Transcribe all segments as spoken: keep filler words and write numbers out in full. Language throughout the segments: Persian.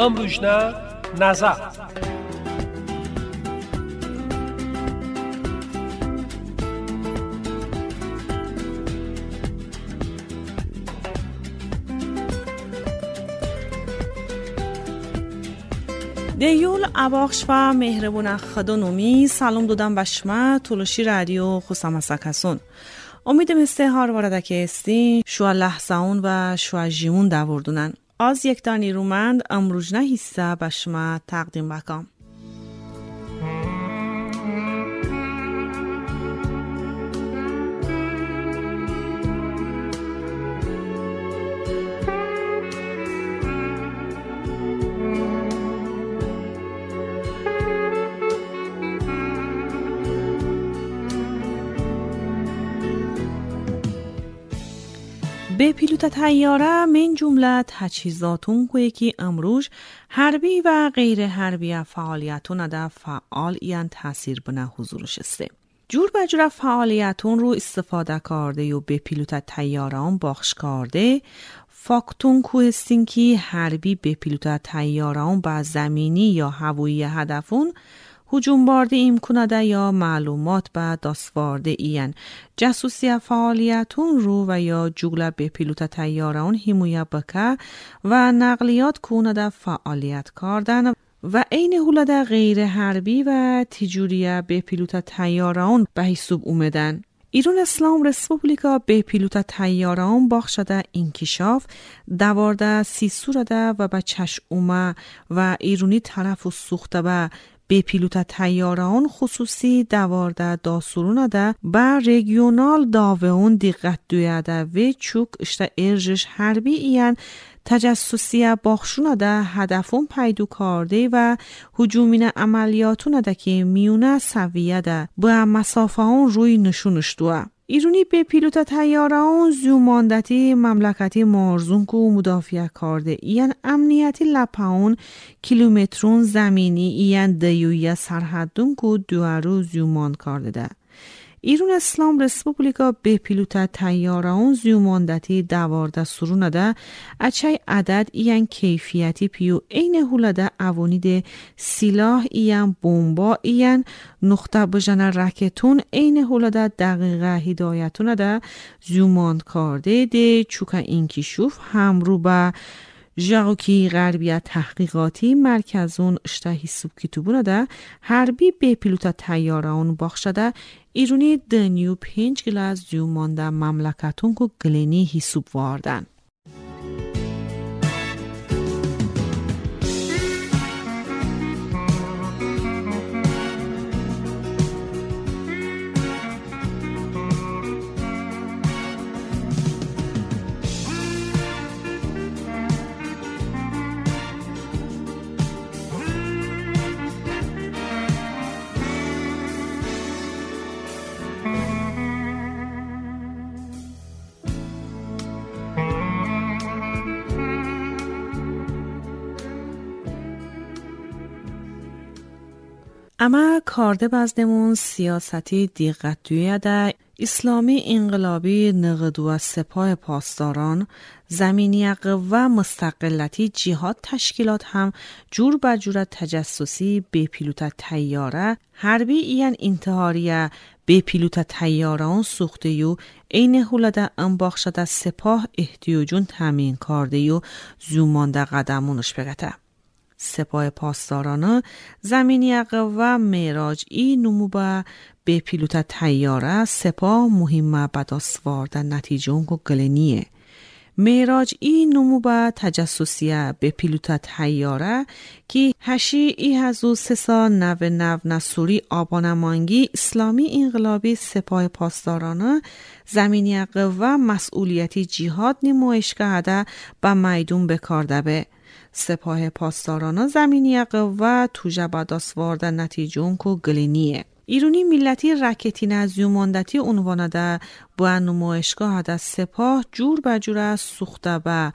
امروژنا نظر. دیول اباخش و مهربون خدانومی سلام دادم بشما تولوشی رادیو خصم سکسون. امیدم استه هار وارده که استی شو لحظهون و شو جیمون دوردونن. از یک دانی رومند امروز نه حصه بشما تقدیم بکم. به پیلوت طیاره من جمله تجهیزاتون که امروز حربی و غیر حربی فعالیتون ده فعال این تاثیر بنا حضورش است. جور به جور فعالیتون رو استفاده کرده و به پیلوت طیاره باخش کرده فاکتون که هستین که حربی به پیلوت طیاره با زمینی یا هوایی هدفون هجوم بارده امکانده یا معلومات به دستوارده این جاسوسی فعالیتون رو و یا جوگله به پیلوت طیاران حمایت بکه و نقلیات کننده فعالیت کردن و عین حالت غیر حربی و تجوری به پیلوت طیاران به حساب اومدن. ایران اسلام رسپوبلیکا به پیلوت طیاران باخشده انکشاف دوارده سی سورده و به چشمه و ایرانی طرف و سوخته به به پیلوت طیاران خصوصی دوارده داسورونه ده با رژیونال داوئون دقت دویده و چوک اشته ارجش حربی این تجسسی باخشونه ده هدفون پیدو کرده و هجومین عملیاتونه ده که میونه سویه ده با مسافه اون روی نشونش دوه. ایرانی به پیلوت طیاران زیوماندتی مملکتی مارزون که مدافع کرده این امنیتی لپاون کیلومترون زمینی این دیویه سرحدون که دوارو زیومان کرده ده. ایران اسلام رسپوبلیکا به پیلوت طیاران زیوماندتی دوارده سرونه ده اچای عدد این کیفیتی پیو این هولده اوانید سلاح این بمبا این نقطه بجن رکتون این هولده دقیقه هدایتون ده زیومان کرده ده چوکا اینکیشوف همرو به ژاوکی غربی تحقیقاتی مرکزون اشتهی سوب کتوبونه ده حربی به پیلوت طیاران باخشده ایرونی دنیو پنج گلاز زیومانده مملکتون که گلینی حسوب واردن. اما کارده بزدمون سیاستی دقت دویده اسلامی انقلابی نقد و سپاه پاسداران زمینی قوه مستقلتی جهاد تشکیلات هم جور به جور تجسسی به پیلوت طیاره حربی این انتحاریه به پیلوت طیاران سوخته یو این حولده انباخشده سپاه احتیاجون تامین کرده یو زومانده قدمونش بگته. سپاه پاسداران زمینی قوه معراج ای نموبه به پیلوت طیاره سپاه مهمه به دست نتیجه اونگو گلنیه. معراج ای نموبه تجسسیه به پیلوت طیاره که هشی ای هزو سسا نو نو نسوری آبانمانگی اسلامی انقلابی سپاه پاسداران زمینی قوه مسئولیتی جهاد نمایشگاه ده به میدون بکارده به. سپاه پاسداران زمینی قوه توجه به دست نتیجه که گلینیه. ایرانی ملتی رکتی نزیوماندتی عنوانه ده با نمایشگاه ده سپاه جور به جور سوخته به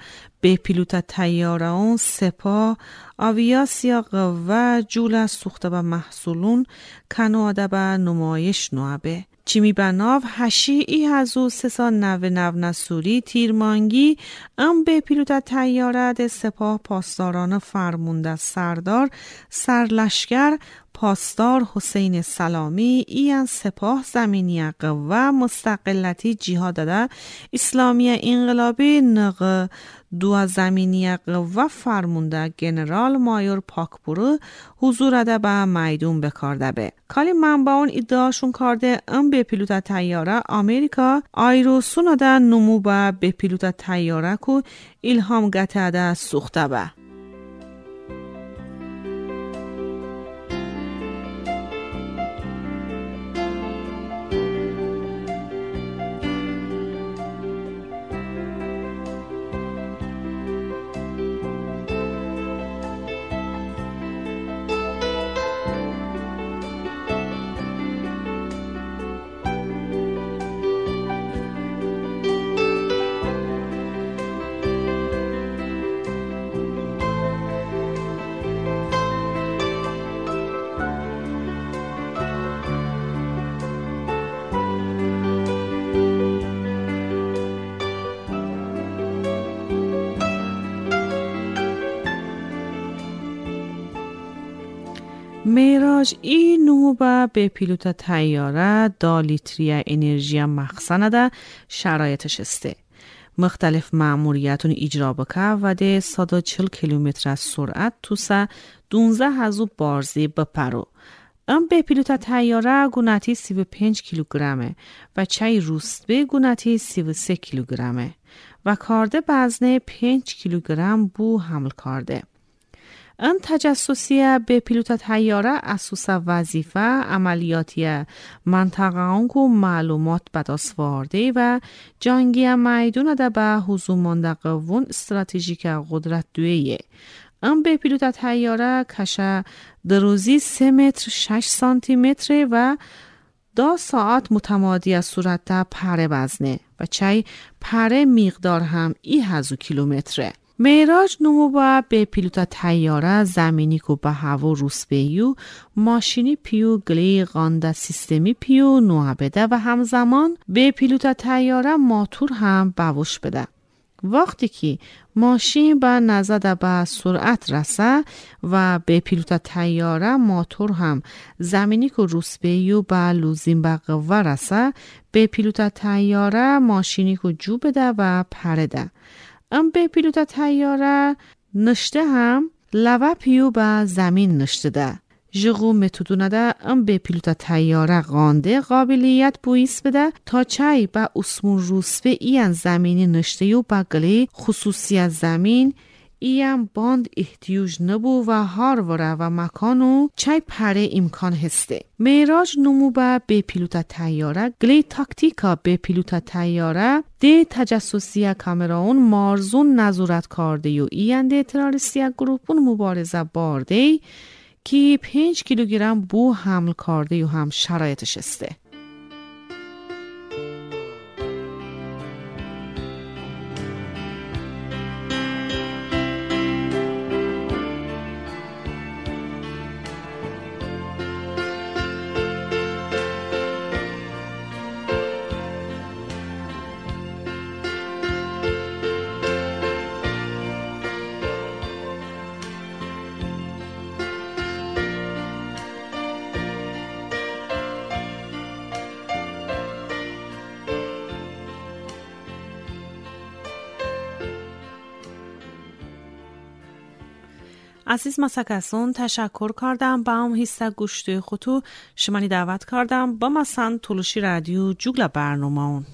به پیلوت تیاره اون سپاه آویاسیا قوه جول سوخته و محصولون کنواده به نمایش نوابه. چیمی بناو هشی ای هزو سسا نو نو نسوری تیرمانگی ام به پیلوت تیاره ده سپاه پاسداران فرمونده سردار سرلشکر پاسدار حسین سلامی این سپاه زمینی قوه مستقلتی جهاد ده اسلامی انقلابی نق دو زمینی قوه فرمونده جنرال مایور پاکپورو حضور ده به میدون بکارده به. کالی منبعون ادعاشون کرده ام به پیلوت تیاره امریکا آیروسون ده نمو به به پیلوت تیاره کو الهام گته ده سوخته به. میراج ای نموبه به پیلوت تیاره دا لیتری انرژی مخزنه ده شرایطش استه. مختلف مأموریتون اجرا بکه و ده صد و چهل کیلومتر از سرعت توسه دونزده هزو بارزی بپرو. ام به پیلوت تیاره گونتی سی و پنج کیلوگرمه و چای روستبه گونتی سی و سه کیلوگرمه و کارده وزنه پنج کیلوگرم بو حمل کارده. ان تجسسی به پیلوت تیاره اساس وظیفه عملیاتی منطقه اونکو معلومات بدست وارده و جنگی میدون ده به حضور منطقه ون استراتژیک قدرت دویه. ام به پیلوت تیاره کشه دروزی سه متر شش سانتی متر و دو ساعت متمادی از صورت ده پره وزنه و چای پره مقدار هم ای هزو کیلومتره. میراج نمو با به پیلوت تیاره زمینی که به هوا روسبهیو ماشینی پیو گلی غانده سیستمی پیو نوع بده و همزمان به پیلوت تیاره ماتور هم بوش بده. وقتی که ماشین به نزده به سرعت رسه و به پیلوت تیاره ماتور هم زمینی که روسبهیو به لوزین به قوه رسه به پیلوت تیاره ماشینی که جو بده و پرده. ام به پیلوت تیاره نشته هم لوه پیو به زمین نشته ده. جغو متودونه ده ام به پیلوت تیاره غانده قابلیت بویس بده تا چای با اسمون روسبه این زمینی نشته یو بگلی خصوصیت زمین ایم باند احتیاج نبو و هار وره و مکانو چای پره امکان هسته. میراج نمو با به پیلوت تیاره گلی تاکتیکا به پیلوت تیاره ده تجسسی کامراون مارزون نظورت کرده یو اینده تراریستی گروپون مبارزه بارده که پنج کیلوگرم بو حمل کرده یو هم شرایطش استه. عزیز مسکسون تشکر کردم با هم هسته گوشت خودتو شمانی دعوت کردم با مثلا تولوشی رادیو جوگل برنامه اون.